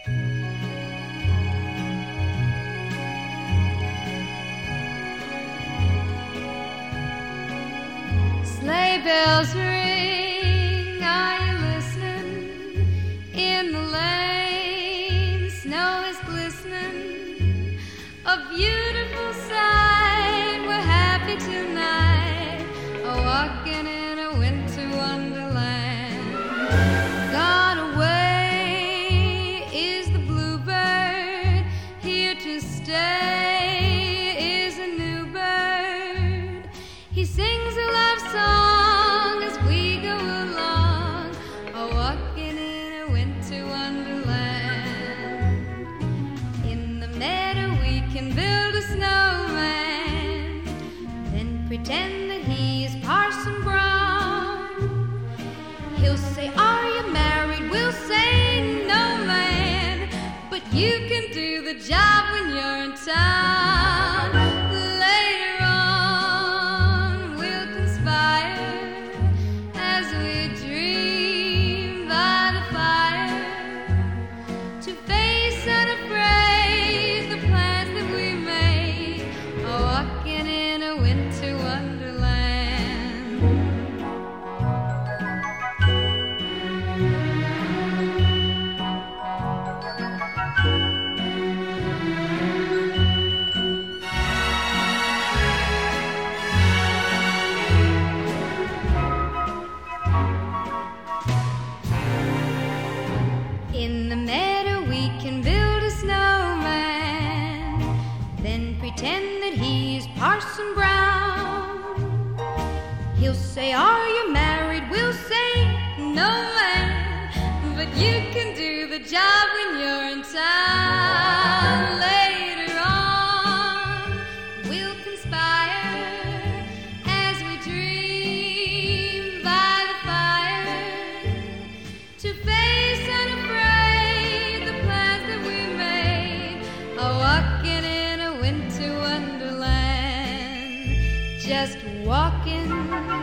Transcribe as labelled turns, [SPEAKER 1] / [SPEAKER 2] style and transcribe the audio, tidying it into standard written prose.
[SPEAKER 1] Sleigh bells ring, are you listening? In the lane, snow is glistening. A beautiful sight, we're happy tonight, walking in a winter wonderland. Gone away is the bluebird, here to stay is a new bird. He sings a love song as we go along, walking in a winter wonderland. In the meadow we can build a snowman, then pretend that he is Parson Brown. He'll say, are you married? We'll say, no, man, but you can do the job when you're in town. Later on we'll conspire as we dream by the fire, to face unafraid the plans that we made, walking in a winter wonderland. In the meadow we can build a snowman, then pretend that he's Parson Brown. He'll say, are you married? We'll say, no, man, but you can do the job when you're in town. Later on we'll conspire as we dream by the fire, to face unafraid the plans that we made, walking in a winter wonderland. Just walking